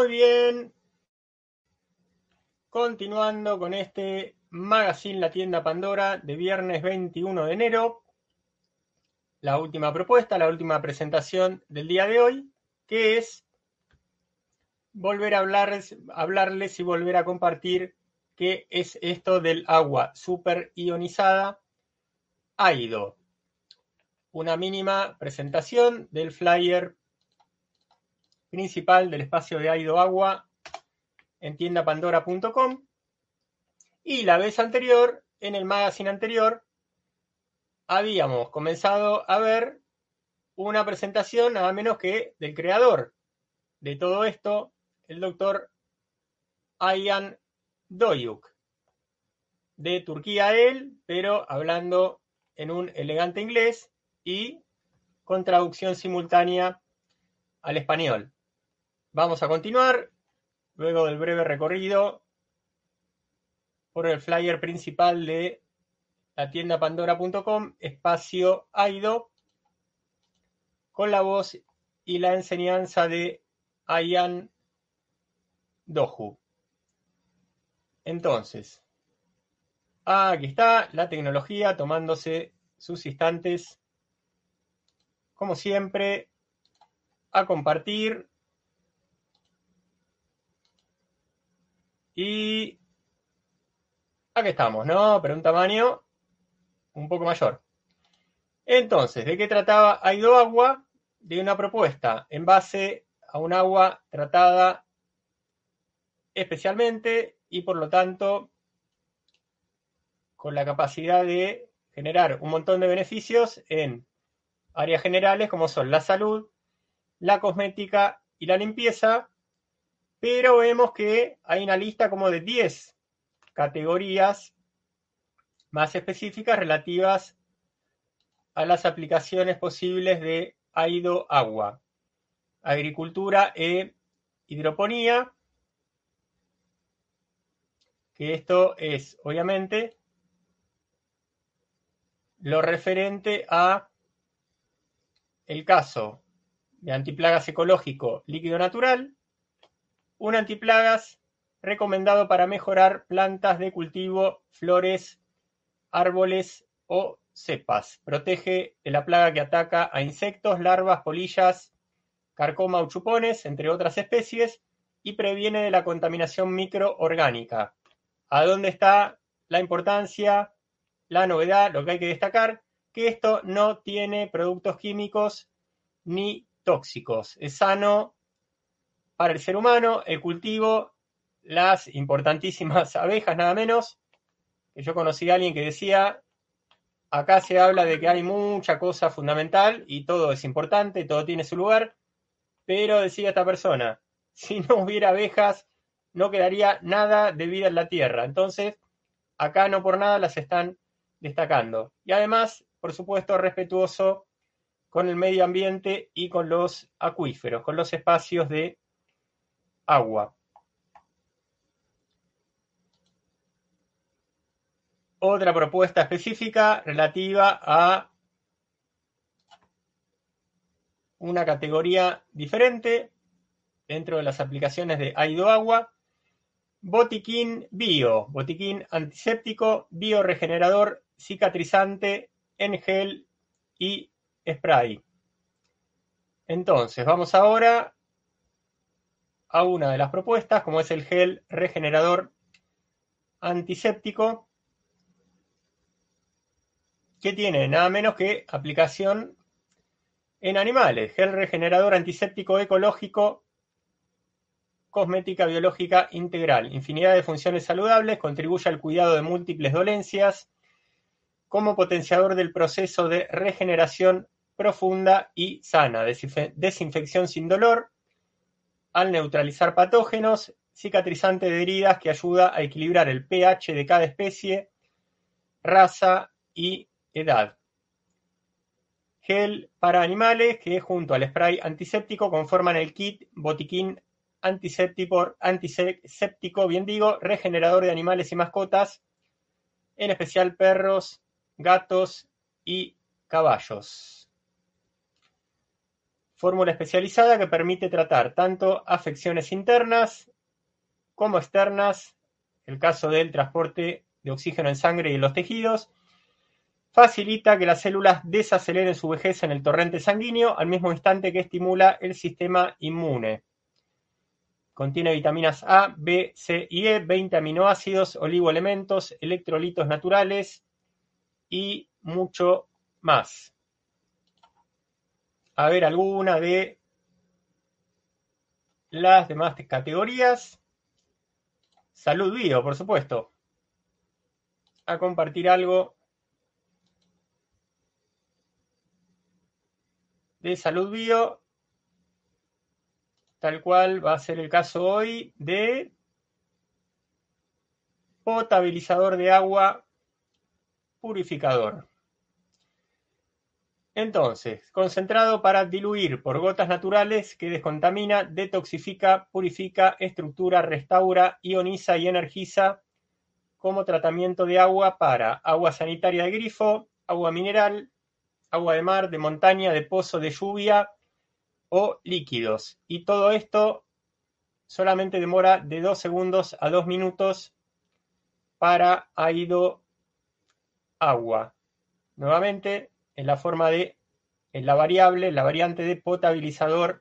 Muy bien. Continuando con este magazine La Tienda Pandora de viernes 21 de enero. La última propuesta, la última presentación del día de hoy, que es volver a hablarles y volver a compartir qué es esto del agua super ionizada AIDO. Una mínima presentación del flyer principal del espacio de AIDO Agua en tiendapandora.com. Y la vez anterior, en el magazine anterior, habíamos comenzado a ver una presentación nada menos que del creador de todo esto, el doctor Ayhan Doyuk. De Turquía él, pero hablando en un elegante inglés y con traducción simultánea al español. Vamos a continuar, luego del breve recorrido por el flyer principal de la tienda pandora.com, espacio AIDO, con la voz y la enseñanza de Ayhan Doyuk. Entonces, aquí está la tecnología tomándose sus instantes, como siempre, a compartir. Y aquí estamos, ¿no? Pero un tamaño un poco mayor. Entonces, ¿de qué trataba AIDO Agua? De una propuesta en base a un agua tratada especialmente y por lo tanto con la capacidad de generar un montón de beneficios en áreas generales como son la salud, la cosmética y la limpieza, pero vemos que hay una lista como de 10 categorías más específicas relativas a las aplicaciones posibles de AIDO Agua. Agricultura e hidroponía, que esto es obviamente lo referente a el caso de antiplagas ecológico líquido natural, un antiplagas recomendado para mejorar plantas de cultivo, flores, árboles o cepas. Protege de la plaga que ataca a insectos, larvas, polillas, carcoma o chupones, entre otras especies, y previene de la contaminación microorgánica. ¿A dónde está la importancia, la novedad, lo que hay que destacar? Que esto no tiene productos químicos ni tóxicos. Es sano para el ser humano, el cultivo, las importantísimas abejas, nada menos. Que yo conocí a alguien que decía, acá se habla de que hay mucha cosa fundamental y todo es importante, todo tiene su lugar, pero decía esta persona, si no hubiera abejas, no quedaría nada de vida en la Tierra. Entonces, acá no por nada las están destacando. Y además, por supuesto, respetuoso con el medio ambiente y con los acuíferos, con los espacios de agua. Otra propuesta específica relativa a una categoría diferente dentro de las aplicaciones de AIDO Agua. Botiquín Bio, botiquín antiséptico, bioregenerador, cicatrizante en gel y spray. Entonces, vamos ahora a una de las propuestas, como es el gel regenerador antiséptico, que tiene nada menos que aplicación en animales. Gel regenerador antiséptico ecológico, cosmética biológica integral. Infinidad de funciones saludables, contribuye al cuidado de múltiples dolencias, como potenciador del proceso de regeneración profunda y sana, desinfección sin dolor, al neutralizar patógenos, cicatrizante de heridas que ayuda a equilibrar el pH de cada especie, raza y edad. Gel para animales que junto al spray antiséptico conforman el kit botiquín antiséptico, regenerador de animales y mascotas, en especial perros, gatos y caballos. fórmula especializada que permite tratar tanto afecciones internas como externas, el caso del transporte de oxígeno en sangre y en los tejidos. Facilita que las células desaceleren su vejez en el torrente sanguíneo al mismo instante que estimula el sistema inmune. Contiene vitaminas A, B, C y E, 20 aminoácidos, oligoelementos, electrolitos naturales y mucho más. A ver, alguna de las demás categorías. Salud Bio, por supuesto. A compartir algo de Salud Bio, tal cual va a ser el caso hoy de potabilizador de agua purificador. Entonces, concentrado para diluir por gotas naturales que descontamina, detoxifica, purifica, estructura, restaura, ioniza y energiza como tratamiento de agua para agua sanitaria de grifo, agua mineral, agua de mar, de montaña, de pozo, de lluvia o líquidos. Y todo esto solamente demora de 2 segundos a 2 minutos para Aido Agua. Nuevamente, en la variante de potabilizador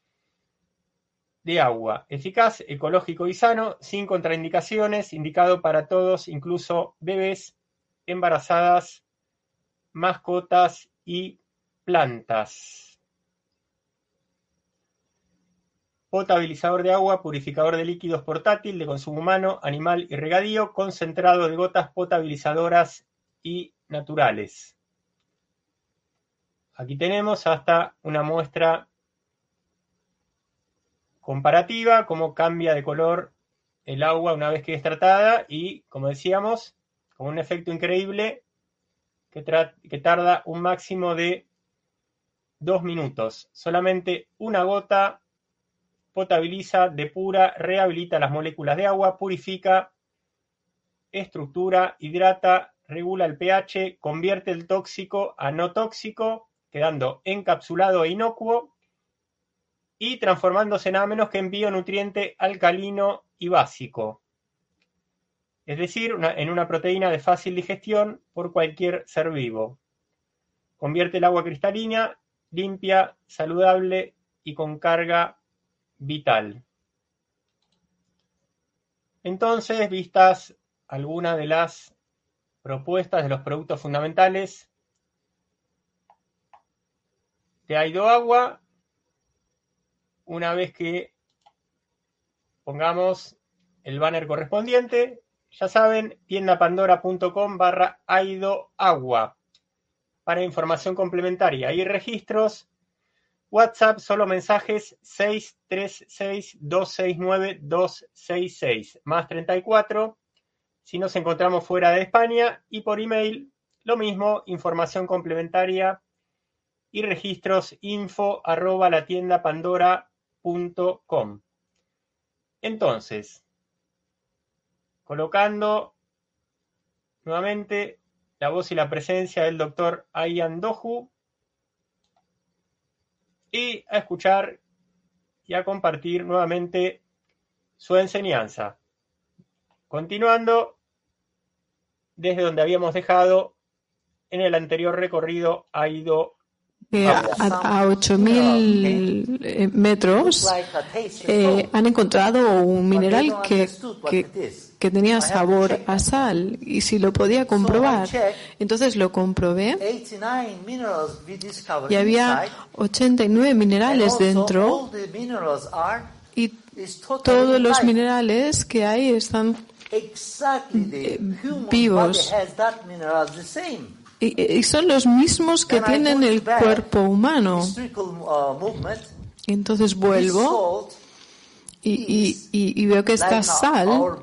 de agua. Eficaz, ecológico y sano, sin contraindicaciones, indicado para todos, incluso bebés, embarazadas, mascotas y plantas. Potabilizador de agua, purificador de líquidos portátil, de consumo humano, animal y regadío, concentrado de gotas potabilizadoras y naturales. Aquí tenemos hasta una muestra comparativa, cómo cambia de color el agua una vez que es tratada y, como decíamos, con un efecto increíble que tarda un máximo de 2 minutos. Solamente una gota potabiliza, depura, rehabilita las moléculas de agua, purifica, estructura, hidrata, regula el pH, convierte el tóxico a no tóxico, quedando encapsulado e inocuo y transformándose nada menos que en bionutriente alcalino y básico. Es decir, en una proteína de fácil digestión por cualquier ser vivo. Convierte el agua cristalina, limpia, saludable y con carga vital. Entonces, vistas algunas de las propuestas de los productos fundamentales de Aido Agua, una vez que pongamos el banner correspondiente, ya saben, tiendapandora.com/Aido Agua para información complementaria y registros. WhatsApp, solo mensajes 636-269-266, más 34, si nos encontramos fuera de España, y por email, lo mismo, información complementaria y registros info@latiendapandora.com. Entonces, colocando nuevamente la voz y la presencia del doctor Ayan Dohu y a escuchar y a compartir nuevamente su enseñanza. Continuando desde donde habíamos dejado en el anterior recorrido Aido a 8.000 metros han encontrado un mineral que tenía sabor a sal, y si lo podía comprobar, entonces lo comprobé y había 89 minerales dentro, y todos los minerales que hay están vivos. Y son los mismos que tienen el cuerpo humano. Entonces vuelvo y veo que esta sal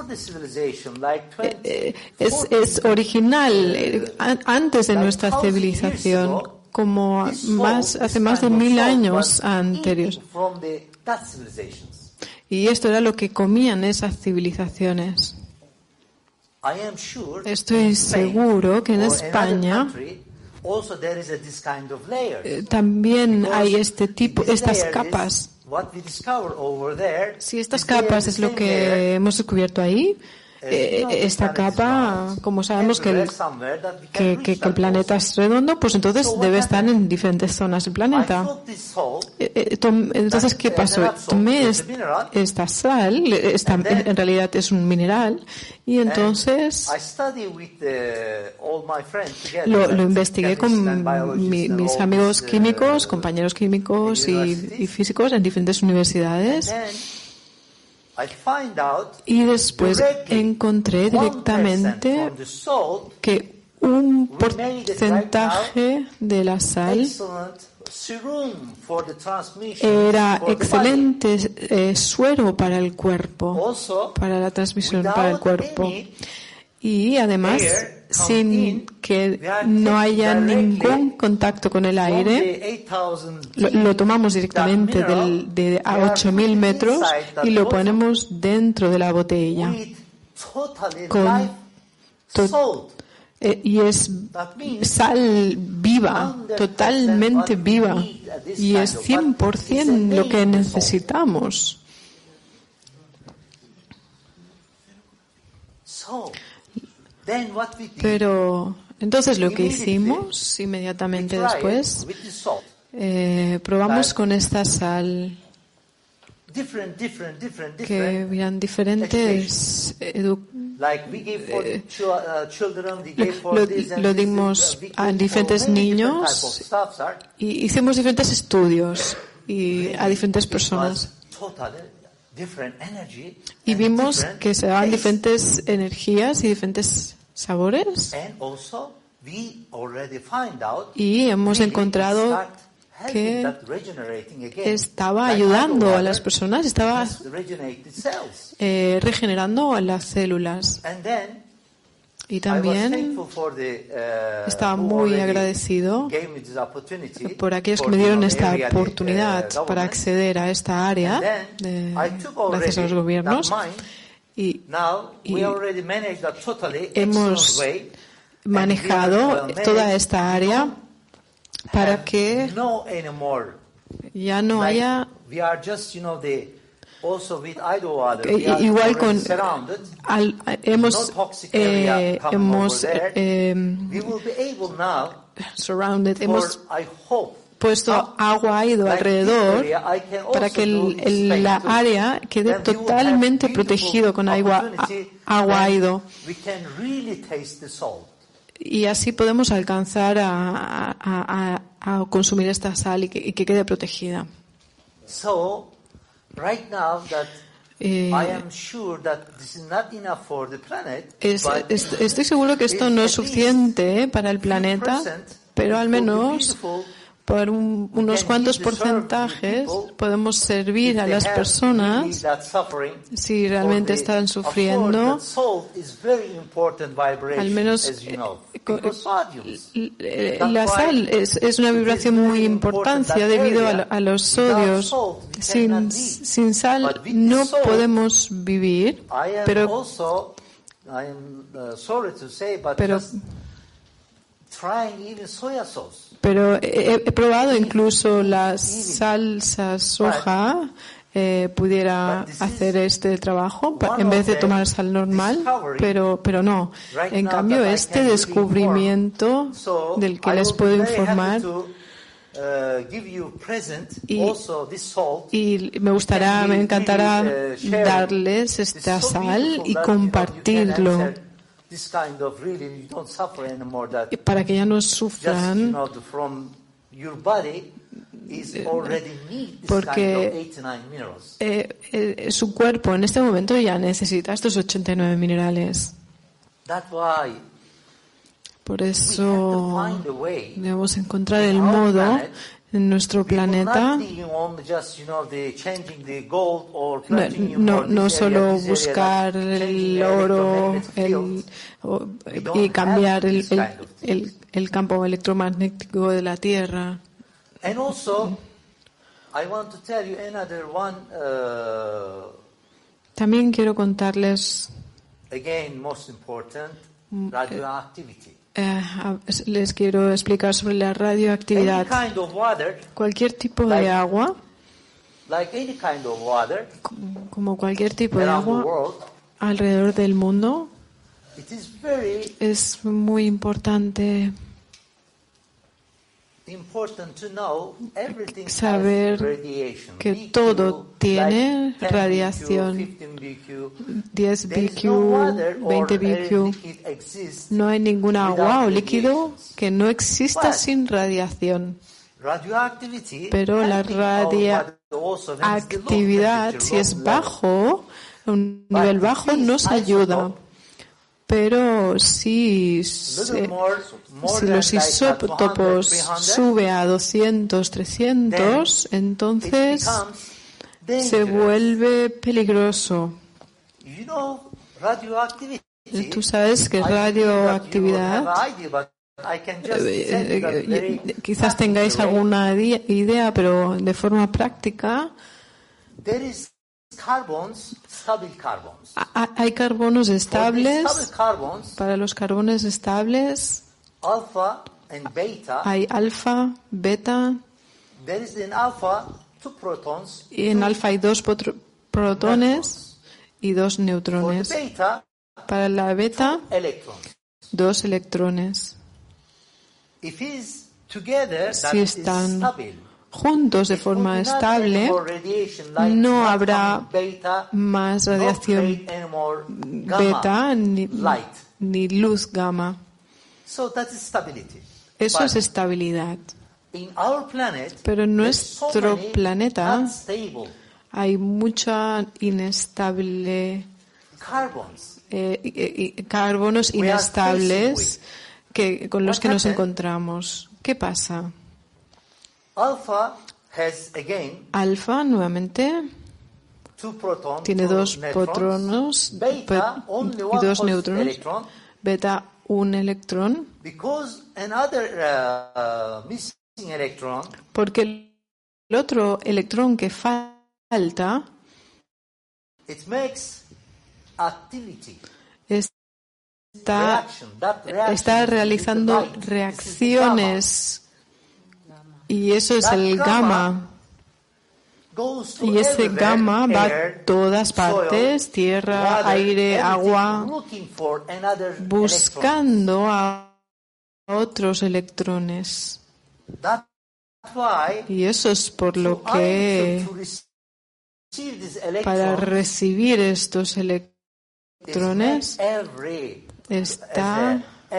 es original antes de nuestra civilización, como hace más de 1000 años anteriores. Y esto era lo que comían esas civilizaciones. Estoy seguro que en España también hay estas capas. Si estas capas es lo que hemos descubierto ahí, esta capa, como sabemos que el planeta es redondo, pues entonces debe estar en diferentes zonas del planeta. Entonces, ¿qué pasó? Tomé esta sal, en realidad es un mineral, y entonces lo investigué con mis amigos químicos, compañeros químicos y físicos en diferentes universidades. Y después encontré directamente que un porcentaje de la sal era excelente suero para el cuerpo, para la transmisión para el cuerpo. Y además, sin que no haya ningún contacto con el aire, lo tomamos directamente a 8.000 metros y lo ponemos dentro de la botella. Y es sal viva, totalmente viva. Y es 100% lo que necesitamos. Pero entonces lo que hicimos inmediatamente después, probamos con esta sal que habían diferentes lo dimos a diferentes niños y hicimos diferentes estudios y a diferentes personas. Y vimos que se daban diferentes energías y diferentes sabores. Y hemos encontrado que estaba ayudando a las personas, estaba regenerando a las células. Y también estaba muy agradecido por aquellos que me dieron esta oportunidad para acceder a esta área, gracias a los gobiernos. Y hemos manejado toda esta área para que ya no haya igual con hemos puesto agua aido alrededor para que la área quede totalmente protegido con agua aido. Y así podemos alcanzar a consumir esta sal y que quede protegida. Estoy seguro que esto no es suficiente para el planeta, pero al menos por unos cuantos porcentajes podemos servir a las personas si realmente están sufriendo. Al menos la sal es una vibración muy importante debido a los sodios. Sin sal no podemos vivir, pero he probado incluso la salsa soja pudiera hacer este trabajo en vez de tomar sal normal, pero no. En cambio, este descubrimiento del que les puedo informar y me encantará darles esta sal y compartirlo para que ya no sufran, porque su cuerpo en este momento ya necesita estos 89 minerales. Por eso debemos encontrar el modo en nuestro planeta, no solo buscar el oro y cambiar el campo electromagnético de la Tierra. También quiero contarles les quiero explicar sobre la radioactividad. Cualquier tipo de agua, como cualquier tipo de agua alrededor del mundo, es muy importante saber que todo tiene radiación. 10 BQ, 20 BQ. No hay ningún agua o líquido que no exista sin radiación. Pero la radioactividad, si es bajo, un nivel bajo, nos ayuda. Pero si los isótopos sube a 200, 300, entonces se vuelve peligroso. Tú sabes que radioactividad, quizás tengáis alguna idea, pero de forma práctica, hay carbonos estables. Para los carbonos estables hay alfa, beta, y en alfa hay 2 protones y 2 neutrones. Para la beta, 2 electrones. Si están juntos de forma estable, no habrá más radiación beta ni luz gamma. Eso es estabilidad. Pero en nuestro planeta hay mucha inestable carbonos inestables con los que nos encontramos. ¿Qué pasa? Alfa nuevamente tiene 2 protones y 2 neutrones. Beta, 1 electrón. Porque el otro electrón que falta está realizando reacciones. Y eso es el gamma. Y ese gamma va a todas partes, tierra, aire, agua, buscando a otros electrones. Y eso es por lo que para recibir estos electrones está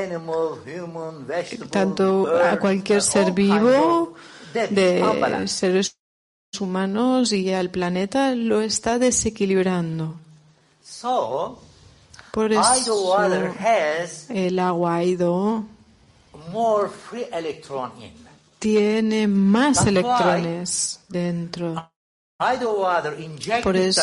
tanto a cualquier ser vivo, de seres humanos y al planeta, lo está desequilibrando. Por eso el agua Ido tiene más electrones dentro. Por eso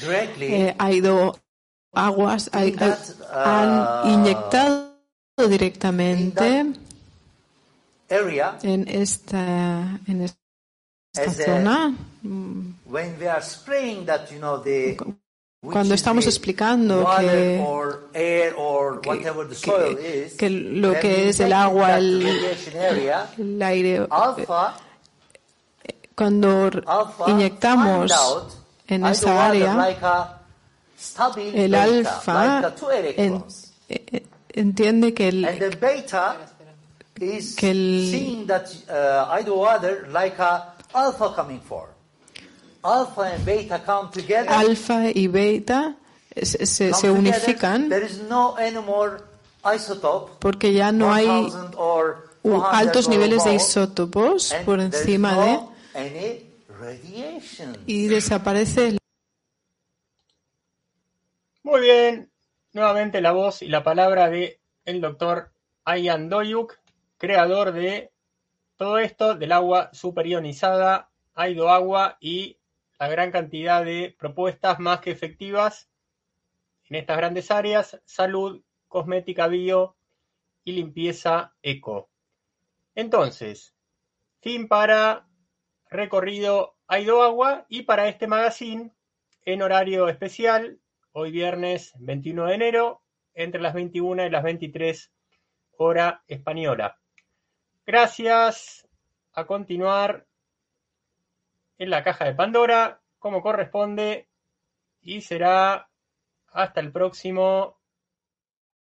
aguas han inyectado directamente en esta zona. Cuando estamos explicando que lo que es el agua, el aire, cuando inyectamos en esa área, el alfa entiende que el alfa y beta se unifican porque ya no hay altos niveles de isótopos por encima de y desaparece. Muy bien, nuevamente la voz y la palabra de el doctor Ian Doyuk, creador de todo esto del agua superionizada, Ido Agua y la gran cantidad de propuestas más que efectivas en estas grandes áreas: salud, cosmética bio y limpieza eco. Entonces, fin para recorrido Ido Agua y para este magazine en horario especial, hoy viernes 21 de enero, entre las 21 y las 23 hora española. Gracias. A continuar en la caja de Pandora, como corresponde, y será hasta el próximo